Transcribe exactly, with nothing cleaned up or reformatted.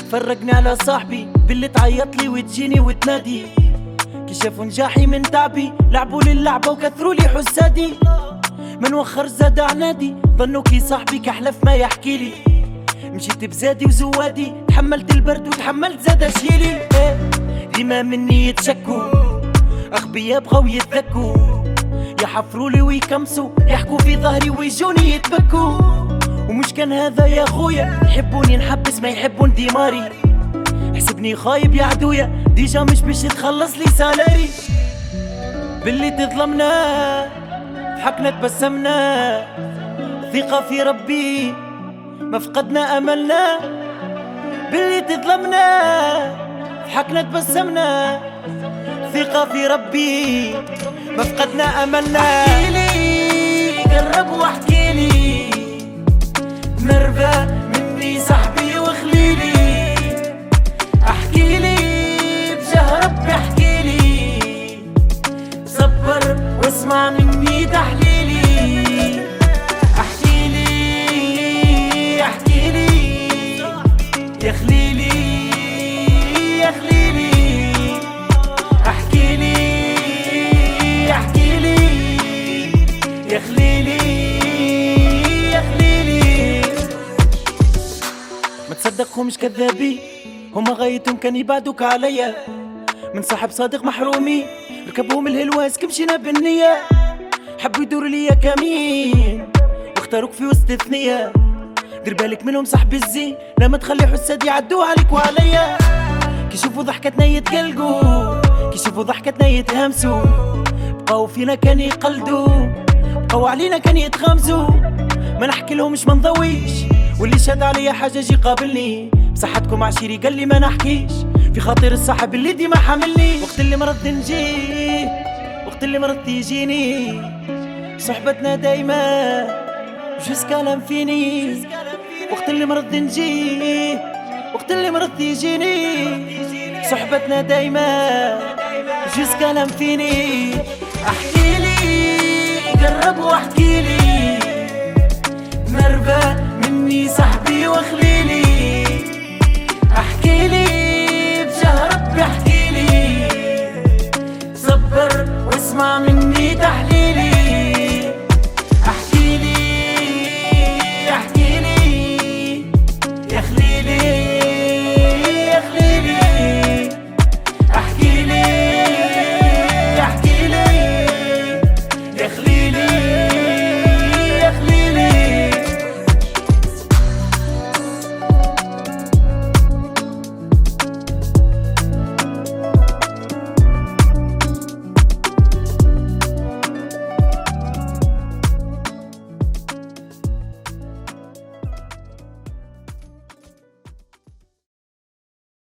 فرقني على صاحبي باللي تعيط لي وتجيني وتنادي، كي شافوا نجاحي من تعبي لعبوا لي اللعبة وكثروا لي حسادي. من وخر زاد عنادي ظنوا كي صاحبي كحلف ما يحكي لي، مشيت بزادي وزوادي تحملت البرد وتحملت زاد اشيلي. إيه ديما مني يتشكوا اغبياء بغاو يتذكوا، يحفروا لي ويكمسوا يحكوا في ظهري ويجوني يتبكوا. ومش كان هذا يا خويا، يحبوني نحبس ما يحبون ديماري، حسبني خايب يا عدويا ديجا مش باش تخلص لي سالاري. باللي تظلمنا ضحكنا تبسمنا، ثقة في ربي ما فقدنا املنا. باللي تظلمنا ضحكنا تبسمنا، ثقة في ربي ما فقدنا املنا. احكيلي قرب واحكيلي، مربى مني صاحبي وخليلي. احكيلي بجاه ربي احكيلي، صبر واسمع مني تحليلي. احكيلي احكيلي يا خليلي يا خليلي. احكيلي احكيلي يا خليلي يا خليلي. ما تصدقهمش كذابين، هما غايتهم كان يبعدوك عليا. من صاحب صادق محرومين ركبهم الهلواس كمشينا بالنية، حبوا يدوروا ليا كمين واختاروك في وسط ثنية. دير بالك منهم صاحبي الزين، لا ما تخلي حساد يعدوا عليك وعليا. كي يشوفوا ضحكتنا يتقلقوا، كي يشوفوا ضحكتنا يتهمسوا، بقاو فينا كان يقلدوا، بقاو علينا كان يتغمزوا. ما نحكي لهمش ما نضويش، واللي شاد عليا حاجة جي قابلني. بصحتكم عشيري قال لي ما نحكيش، في خاطر الصاحب اللي ديما حاملني. وقت اللي مرض نجيه، وقت اللي مرض تيجيني، صحبتنا دايما جوز كلام فيني. وقت اللي مرض نجيه، وقت اللي مرض تيجيني، صحبتنا دايما جوز كلام فيني. احكيلي قرب واحكيلي، مربى مني صاحبي وخليلي. احكيلي بجاه ربي احكيلي، صبر واسمع